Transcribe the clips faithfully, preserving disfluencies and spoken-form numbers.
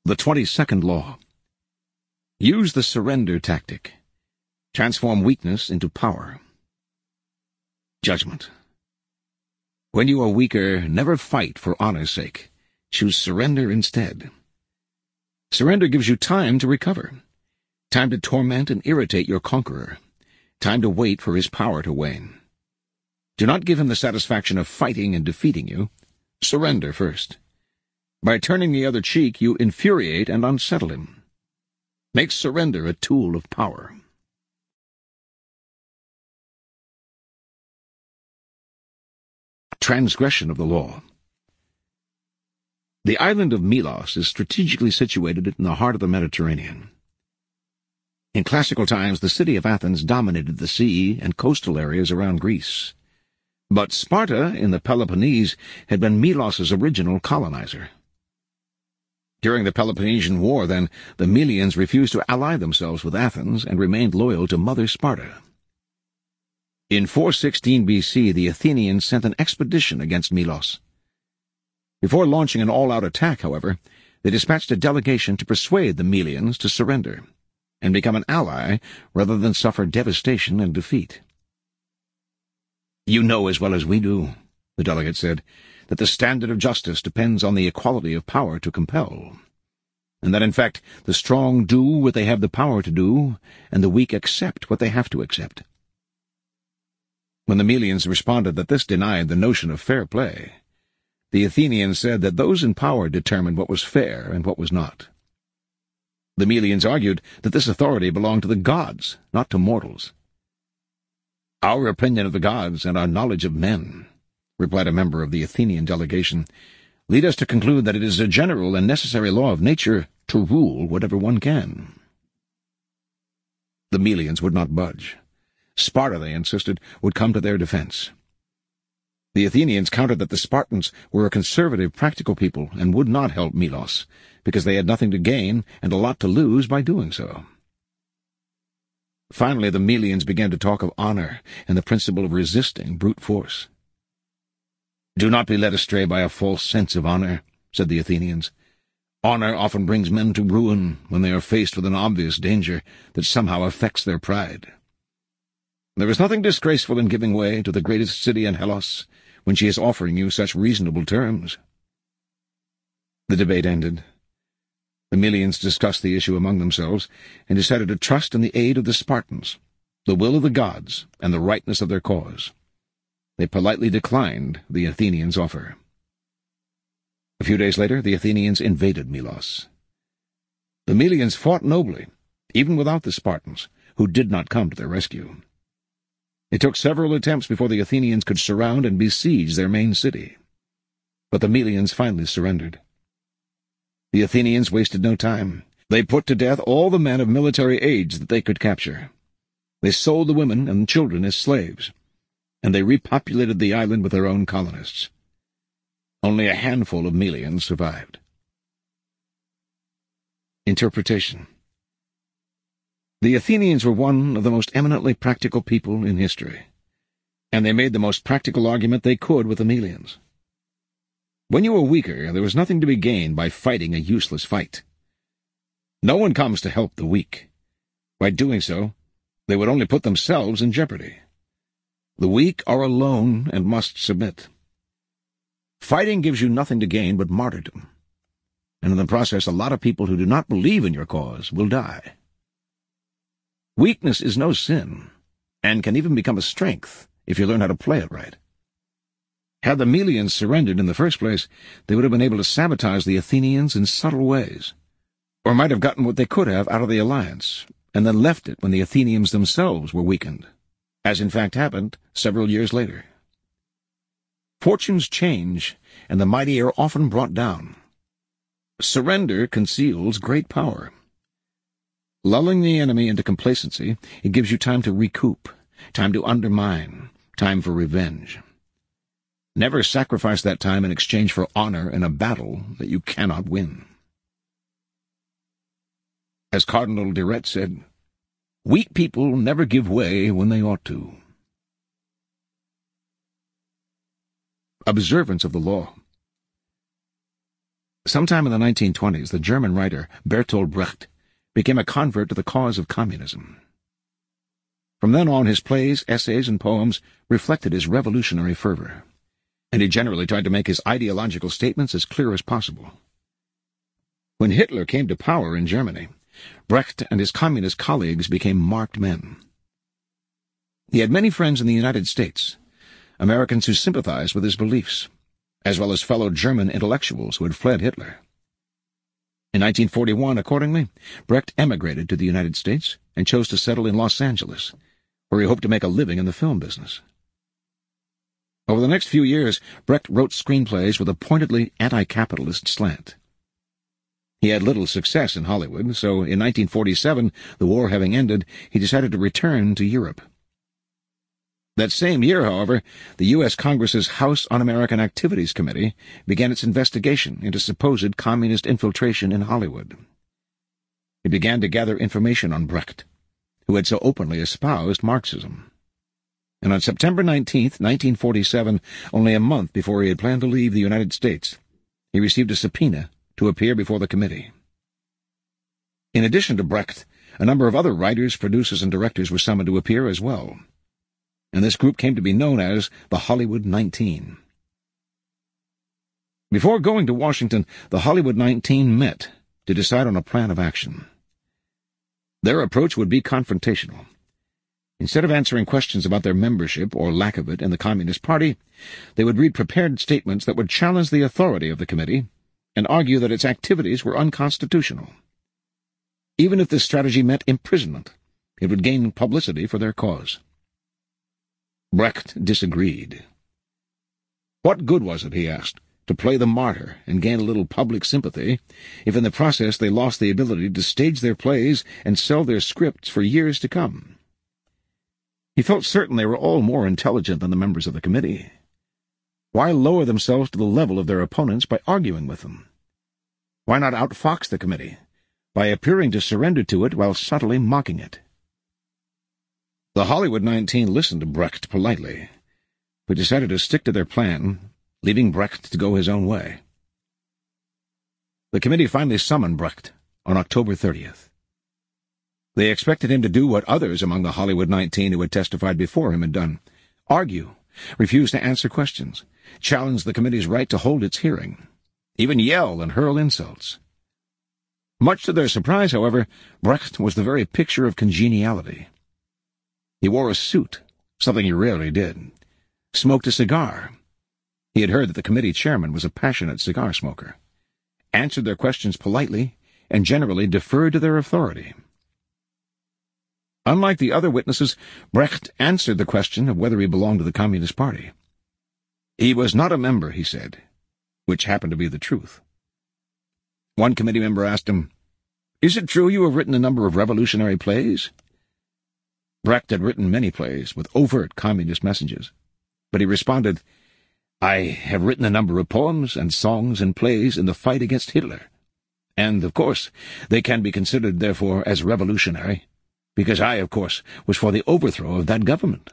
The twenty-second Law. Use the surrender tactic. Transform weakness into power. Judgment. When you are weaker, never fight for honor's sake. Choose surrender instead. Surrender gives you time to recover. Time to torment and irritate your conqueror. Time to wait for his power to wane. Do not give him the satisfaction of fighting and defeating you. Surrender first. By turning the other cheek, you infuriate and unsettle him. Make surrender a tool of power. Transgression of the law. The island of Melos is strategically situated in the heart of the Mediterranean. In classical times, the city of Athens dominated the sea and coastal areas around Greece. But Sparta, in the Peloponnese, had been Melos's original colonizer. During the Peloponnesian War, then, the Melians refused to ally themselves with Athens and remained loyal to Mother Sparta. In four sixteen B C, the Athenians sent an expedition against Melos. Before launching an all-out attack, however, they dispatched a delegation to persuade the Melians to surrender and become an ally rather than suffer devastation and defeat. "You know as well as we do," the delegate said, "that the standard of justice depends on the equality of power to compel, and that, in fact, the strong do what they have the power to do, and the weak accept what they have to accept." When the Melians responded that this denied the notion of fair play, the Athenians said that those in power determined what was fair and what was not. The Melians argued that this authority belonged to the gods, not to mortals. "Our opinion of the gods and our knowledge of men," replied a member of the Athenian delegation, "lead us to conclude that it is a general and necessary law of nature to rule whatever one can." The Melians would not budge. Sparta, they insisted, would come to their defense. The Athenians countered that the Spartans were a conservative, practical people and would not help Melos, because they had nothing to gain and a lot to lose by doing so. Finally, the Melians began to talk of honor and the principle of resisting brute force. "Do not be led astray by a false sense of honor," said the Athenians. "Honor often brings men to ruin when they are faced with an obvious danger that somehow affects their pride. There is nothing disgraceful in giving way to the greatest city in Hellas when she is offering you such reasonable terms." The debate ended. The Melians discussed the issue among themselves and decided to trust in the aid of the Spartans, the will of the gods, and the rightness of their cause. They politely declined the Athenians' offer. A few days later, the Athenians invaded Melos. The Melians fought nobly, even without the Spartans, who did not come to their rescue. It took several attempts before the Athenians could surround and besiege their main city. But the Melians finally surrendered. The Athenians wasted no time. They put to death all the men of military age that they could capture. They sold the women and children as slaves, and they repopulated the island with their own colonists. Only a handful of Melians survived. Interpretation. The Athenians were one of the most eminently practical people in history, and they made the most practical argument they could with the Melians. When you were weaker, there was nothing to be gained by fighting a useless fight. No one comes to help the weak. By doing so, they would only put themselves in jeopardy. The weak are alone and must submit. Fighting gives you nothing to gain but martyrdom, and in the process a lot of people who do not believe in your cause will die. Weakness is no sin, and can even become a strength if you learn how to play it right. Had the Melians surrendered in the first place, they would have been able to sabotage the Athenians in subtle ways, or might have gotten what they could have out of the alliance, and then left it when the Athenians themselves were weakened, as in fact happened several years later. Fortunes change, and the mighty are often brought down. Surrender conceals great power. Lulling the enemy into complacency, it gives you time to recoup, time to undermine, time for revenge. Never sacrifice that time in exchange for honor in a battle that you cannot win. As Cardinal de Retz said, "Weak people never give way when they ought to." Observance of the law. Sometime in the nineteen twenties, the German writer Bertolt Brecht became a convert to the cause of communism. From then on, his plays, essays, and poems reflected his revolutionary fervor, and he generally tried to make his ideological statements as clear as possible. When Hitler came to power in Germany, Brecht and his communist colleagues became marked men. He had many friends in the United States, Americans who sympathized with his beliefs, as well as fellow German intellectuals who had fled Hitler. In nineteen forty-one, accordingly, Brecht emigrated to the United States and chose to settle in Los Angeles, where he hoped to make a living in the film business. Over the next few years, Brecht wrote screenplays with a pointedly anti-capitalist slant. He had little success in Hollywood, so in nineteen forty-seven, the war having ended, he decided to return to Europe. That same year, however, the U S Congress's House Un-American Activities Committee began its investigation into supposed communist infiltration in Hollywood. It began to gather information on Brecht, who had so openly espoused Marxism. And on September nineteenth, nineteen forty-seven, only a month before he had planned to leave the United States, he received a subpoena to appear before the committee. In addition to Brecht, a number of other writers, producers, and directors were summoned to appear as well, and this group came to be known as the Hollywood Nineteen. Before going to Washington, the Hollywood Nineteen met to decide on a plan of action. Their approach would be confrontational. Instead of answering questions about their membership or lack of it in the Communist Party, they would read prepared statements that would challenge the authority of the committee and argue that its activities were unconstitutional. Even if this strategy meant imprisonment, it would gain publicity for their cause. Brecht disagreed. What good was it, he asked, to play the martyr and gain a little public sympathy, if in the process they lost the ability to stage their plays and sell their scripts for years to come? He felt certain they were all more intelligent than the members of the committee. Why lower themselves to the level of their opponents by arguing with them? Why not outfox the committee by appearing to surrender to it while subtly mocking it? The Hollywood Nineteen listened to Brecht politely, but decided to stick to their plan, leaving Brecht to go his own way. The committee finally summoned Brecht on October thirtieth. They expected him to do what others among the Hollywood Nineteen who had testified before him had done: argue, refuse to answer questions, challenge the committee's right to hold its hearing, even yell and hurl insults. Much to their surprise, however, Brecht was the very picture of congeniality. He wore a suit, something he rarely did, smoked a cigar. He had heard that the committee chairman was a passionate cigar smoker, answered their questions politely, and generally deferred to their authority. Unlike the other witnesses, Brecht answered the question of whether he belonged to the Communist Party. He was not a member, he said, which happened to be the truth. One committee member asked him, "Is it true you have written a number of revolutionary plays?" Brecht had written many plays with overt communist messages, but he responded, "I have written a number of poems and songs and plays in the fight against Hitler, and, of course, they can be considered, therefore, as revolutionary, because I, of course, was for the overthrow of that government."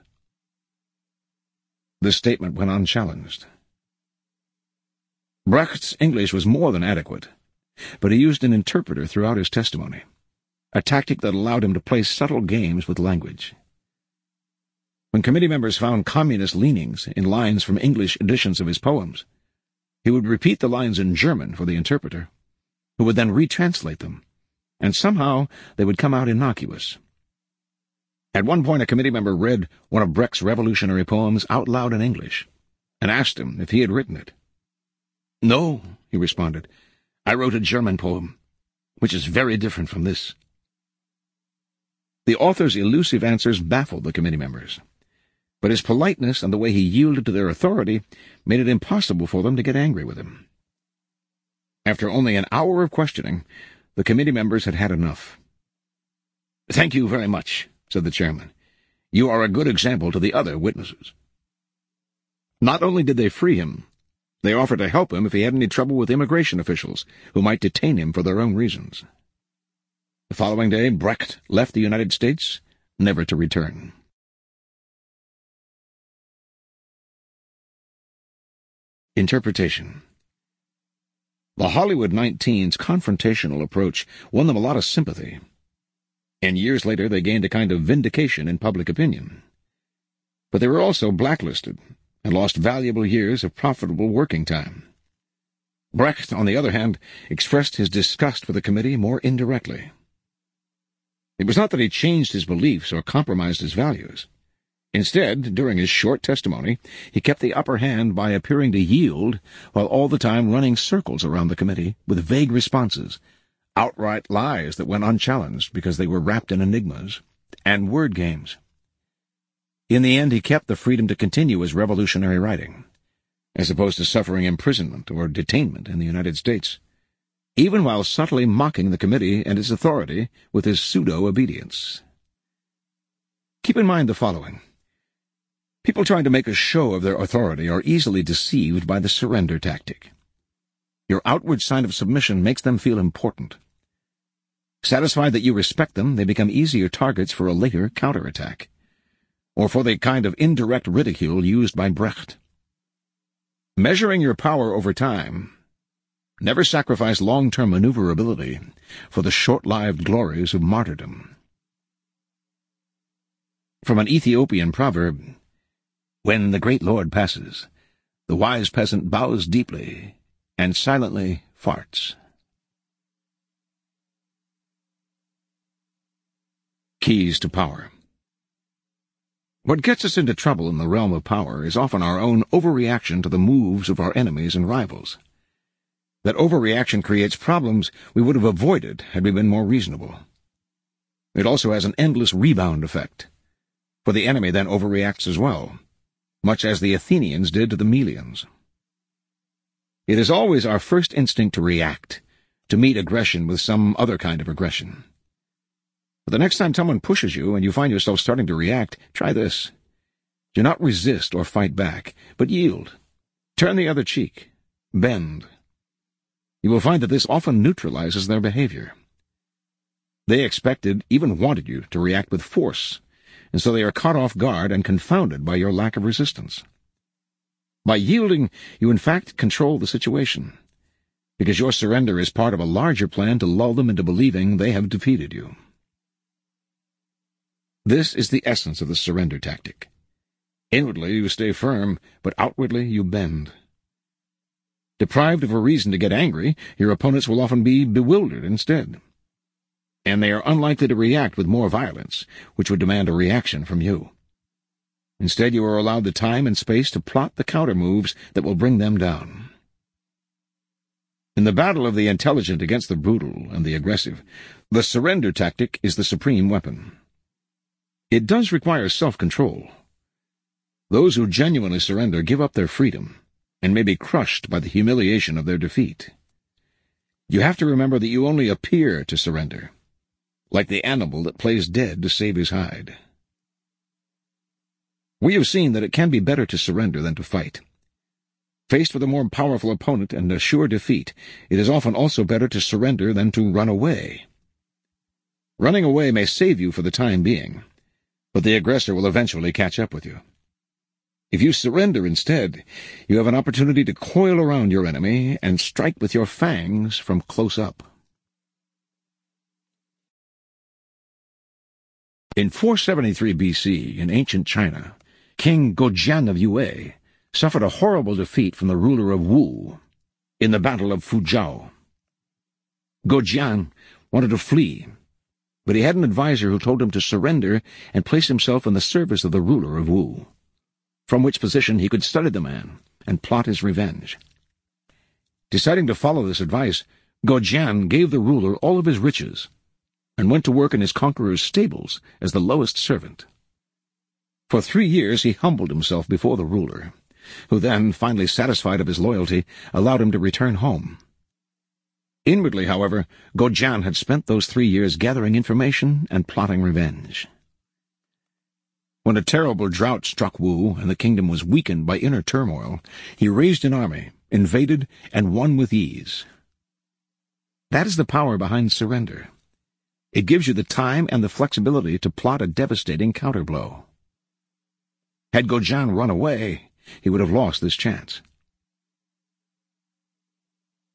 This statement went unchallenged. Brecht's English was more than adequate, but he used an interpreter throughout his testimony, a tactic that allowed him to play subtle games with language. When committee members found communist leanings in lines from English editions of his poems, he would repeat the lines in German for the interpreter, who would then retranslate them, and somehow they would come out innocuous. At one point, a committee member read one of Brecht's revolutionary poems out loud in English, and asked him if he had written it. "No," he responded, "I wrote a German poem, which is very different from this." The author's elusive answers baffled the committee members, but his politeness and the way he yielded to their authority made it impossible for them to get angry with him. After only an hour of questioning, the committee members had had enough. "Thank you very much," said the chairman. "You are a good example to the other witnesses." Not only did they free him, they offered to help him if he had any trouble with immigration officials, who might detain him for their own reasons. The following day, Brecht left the United States, never to return. Interpretation. The Hollywood nineteen's confrontational approach won them a lot of sympathy, and years later they gained a kind of vindication in public opinion. But they were also blacklisted and lost valuable years of profitable working time. Brecht, on the other hand, expressed his disgust for the committee more indirectly. It was not that he changed his beliefs or compromised his values. Instead, during his short testimony, he kept the upper hand by appearing to yield while all the time running circles around the committee with vague responses, outright lies that went unchallenged because they were wrapped in enigmas, and word games. In the end, he kept the freedom to continue his revolutionary writing, as opposed to suffering imprisonment or detainment in the United States, even while subtly mocking the committee and its authority with his pseudo-obedience. Keep in mind the following. People trying to make a show of their authority are easily deceived by the surrender tactic. Your outward sign of submission makes them feel important. Satisfied that you respect them, they become easier targets for a later counterattack, or for the kind of indirect ridicule used by Brecht. Measuring your power over time, never sacrifice long-term maneuverability for the short-lived glories of martyrdom. From an Ethiopian proverb, "When the great lord passes, the wise peasant bows deeply and silently farts." Keys to power. What gets us into trouble in the realm of power is often our own overreaction to the moves of our enemies and rivals. That overreaction creates problems we would have avoided had we been more reasonable. It also has an endless rebound effect, for the enemy then overreacts as well, much as the Athenians did to the Melians. It is always our first instinct to react, to meet aggression with some other kind of aggression. But the next time someone pushes you and you find yourself starting to react, try this. Do not resist or fight back, but yield. Turn the other cheek. Bend. You will find that this often neutralizes their behavior. They expected, even wanted you to react with force, and so they are caught off guard and confounded by your lack of resistance. By yielding, you in fact control the situation, because your surrender is part of a larger plan to lull them into believing they have defeated you. This is the essence of the surrender tactic. Inwardly you stay firm, but outwardly you bend. Deprived of a reason to get angry, your opponents will often be bewildered instead, and they are unlikely to react with more violence, which would demand a reaction from you. Instead, you are allowed the time and space to plot the counter-moves that will bring them down. In the battle of the intelligent against the brutal and the aggressive, the surrender tactic is the supreme weapon. It does require self-control. Those who genuinely surrender give up their freedom and may be crushed by the humiliation of their defeat. You have to remember that you only appear to surrender, like the animal that plays dead to save his hide. We have seen that it can be better to surrender than to fight. Faced with a more powerful opponent and a sure defeat, it is often also better to surrender than to run away. Running away may save you for the time being, but the aggressor will eventually catch up with you. If you surrender instead, you have an opportunity to coil around your enemy and strike with your fangs from close up. In four seventy-three B C, in ancient China, King Gojian of Yue suffered a horrible defeat from the ruler of Wu in the Battle of Fuzhou. Gojian wanted to flee, but he had an advisor who told him to surrender and place himself in the service of the ruler of Wu, from which position he could study the man and plot his revenge. Deciding to follow this advice, Gojian gave the ruler all of his riches and went to work in his conqueror's stables as the lowest servant. For three years he humbled himself before the ruler, who then, finally satisfied of his loyalty, allowed him to return home. Inwardly, however, Gojian had spent those three years gathering information and plotting revenge. When a terrible drought struck Wu and the kingdom was weakened by inner turmoil, he raised an army, invaded, and won with ease. That is the power behind surrender. It gives you the time and the flexibility to plot a devastating counterblow. Had Gojian run away, he would have lost this chance.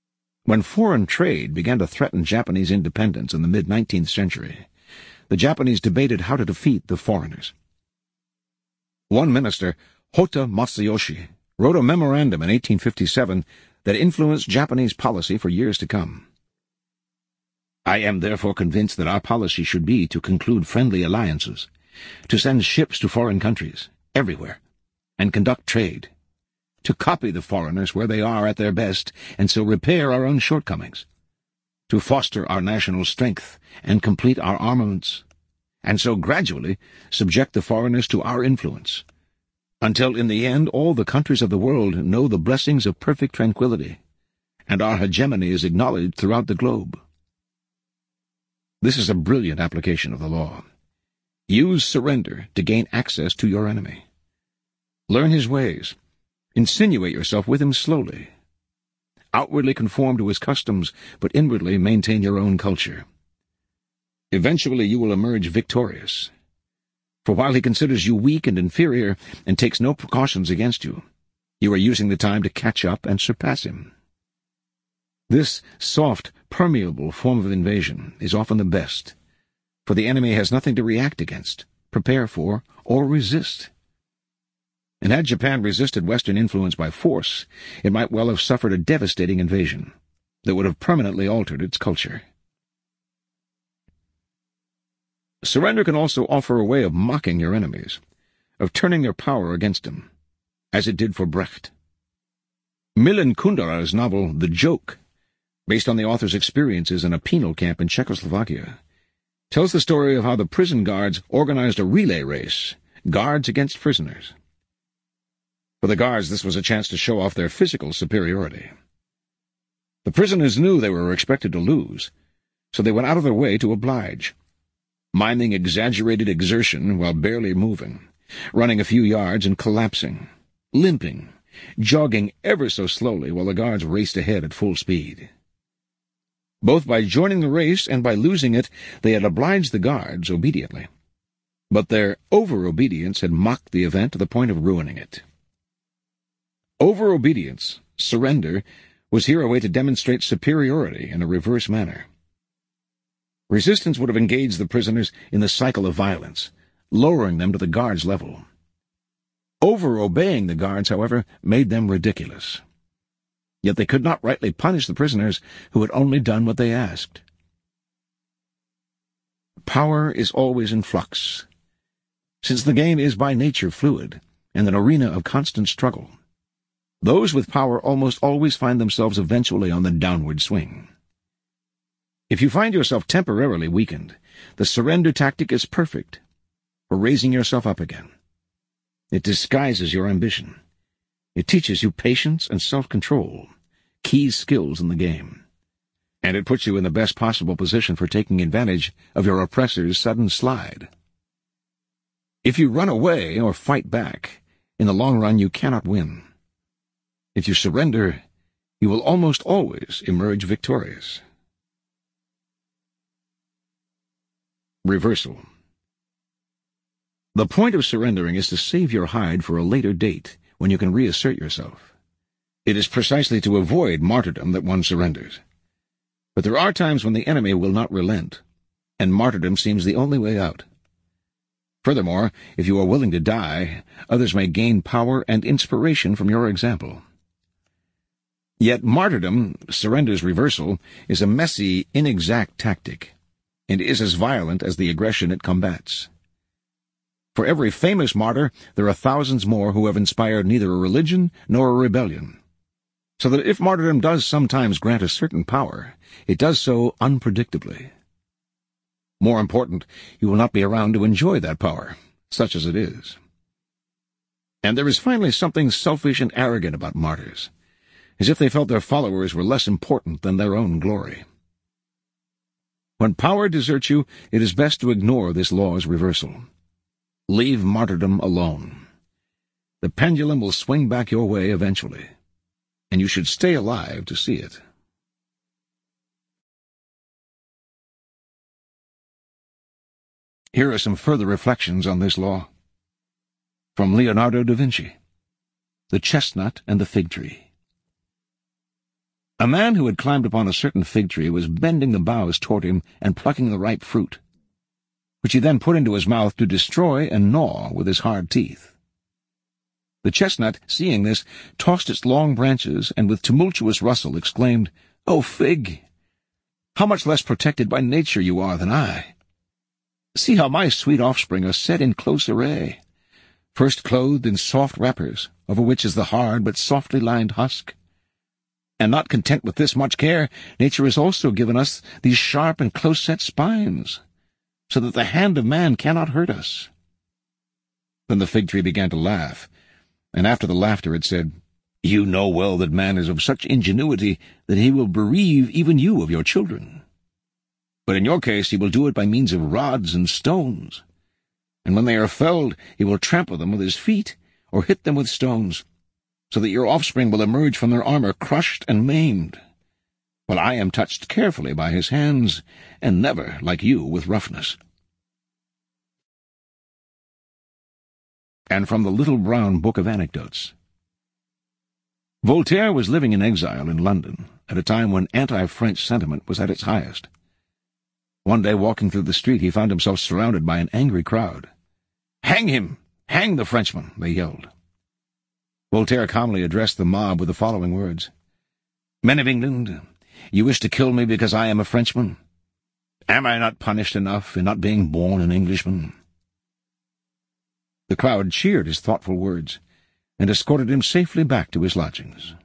When foreign trade began to threaten Japanese independence in the mid-nineteenth century, the Japanese debated how to defeat the foreigners. One minister, Hotta Matsuyoshi, wrote a memorandum in eighteen fifty-seven that influenced Japanese policy for years to come. I am therefore convinced that our policy should be to conclude friendly alliances, to send ships to foreign countries, everywhere, and conduct trade, to copy the foreigners where they are at their best, and so repair our own shortcomings, to foster our national strength and complete our armaments, and so gradually subject the foreigners to our influence, until in the end all the countries of the world know the blessings of perfect tranquility, and our hegemony is acknowledged throughout the globe. This is a brilliant application of the law. Use surrender to gain access to your enemy. Learn his ways. Insinuate yourself with him slowly. Outwardly conform to his customs, but inwardly maintain your own culture. Eventually you will emerge victorious. For while he considers you weak and inferior and takes no precautions against you, you are using the time to catch up and surpass him. This soft, permeable form of invasion is often the best, for the enemy has nothing to react against, prepare for, or resist. And had Japan resisted Western influence by force, it might well have suffered a devastating invasion that would have permanently altered its culture. Surrender can also offer a way of mocking your enemies, of turning their power against them, as it did for Brecht. Milan Kundera's novel The Joke, based on the author's experiences in a penal camp in Czechoslovakia, tells the story of how the prison guards organized a relay race, guards against prisoners. For the guards, this was a chance to show off their physical superiority. The prisoners knew they were expected to lose, so they went out of their way to oblige, miming exaggerated exertion while barely moving, running a few yards and collapsing, limping, jogging ever so slowly while the guards raced ahead at full speed. Both by joining the race and by losing it, they had obliged the guards obediently. But their over-obedience had mocked the event to the point of ruining it. Over-obedience, surrender, was here a way to demonstrate superiority in a reverse manner. Resistance would have engaged the prisoners in the cycle of violence, lowering them to the guards' level. Over-obeying the guards, however, made them ridiculous. Yet they could not rightly punish the prisoners who had only done what they asked. Power is always in flux, since the game is by nature fluid and an arena of constant struggle. Those with power almost always find themselves eventually on the downward swing. If you find yourself temporarily weakened, the surrender tactic is perfect for raising yourself up again. It disguises your ambition. It teaches you patience and self-control, key skills in the game. And it puts you in the best possible position for taking advantage of your oppressor's sudden slide. If you run away or fight back, in the long run you cannot win. If you surrender, you will almost always emerge victorious. Reversal. The point of surrendering is to save your hide for a later date, when you can reassert yourself. It is precisely to avoid martyrdom that one surrenders. But there are times when the enemy will not relent, and martyrdom seems the only way out. Furthermore, if you are willing to die, others may gain power and inspiration from your example. Yet martyrdom, surrender's reversal, is a messy, inexact tactic, and is as violent as the aggression it combats. For every famous martyr, there are thousands more who have inspired neither a religion nor a rebellion. So that if martyrdom does sometimes grant a certain power, it does so unpredictably. More important, you will not be around to enjoy that power, such as it is. And there is finally something selfish and arrogant about martyrs, as if they felt their followers were less important than their own glory. When power deserts you, it is best to ignore this law's reversal. Leave martyrdom alone. The pendulum will swing back your way eventually, and you should stay alive to see it. Here are some further reflections on this law. From Leonardo da Vinci, The Chestnut and the Fig Tree. A man who had climbed upon a certain fig tree was bending the boughs toward him and plucking the ripe fruit, which he then put into his mouth to destroy and gnaw with his hard teeth. The chestnut, seeing this, tossed its long branches and with tumultuous rustle exclaimed, "O fig! How much less protected by nature you are than I! See how my sweet offspring are set in close array, first clothed in soft wrappers, over which is the hard but softly lined husk. And not content with this much care, nature has also given us these sharp and close-set spines, so that the hand of man cannot hurt us." Then the fig tree began to laugh, and after the laughter it said, "You know well that man is of such ingenuity that he will bereave even you of your children. But in your case he will do it by means of rods and stones. And when they are felled, he will trample them with his feet, or hit them with stones, so that your offspring will emerge from their armor crushed and maimed, while I am touched carefully by his hands, and never, like you, with roughness." And from the Little Brown Book of Anecdotes. Voltaire was living in exile in London at a time when anti-French sentiment was at its highest. One day, walking through the street, he found himself surrounded by an angry crowd. "Hang him! Hang the Frenchman!" they yelled. Voltaire calmly addressed the mob with the following words: "Men of England, you wish to kill me because I am a Frenchman? Am I not punished enough in not being born an Englishman?" The crowd cheered his thoughtful words, and escorted him safely back to his lodgings.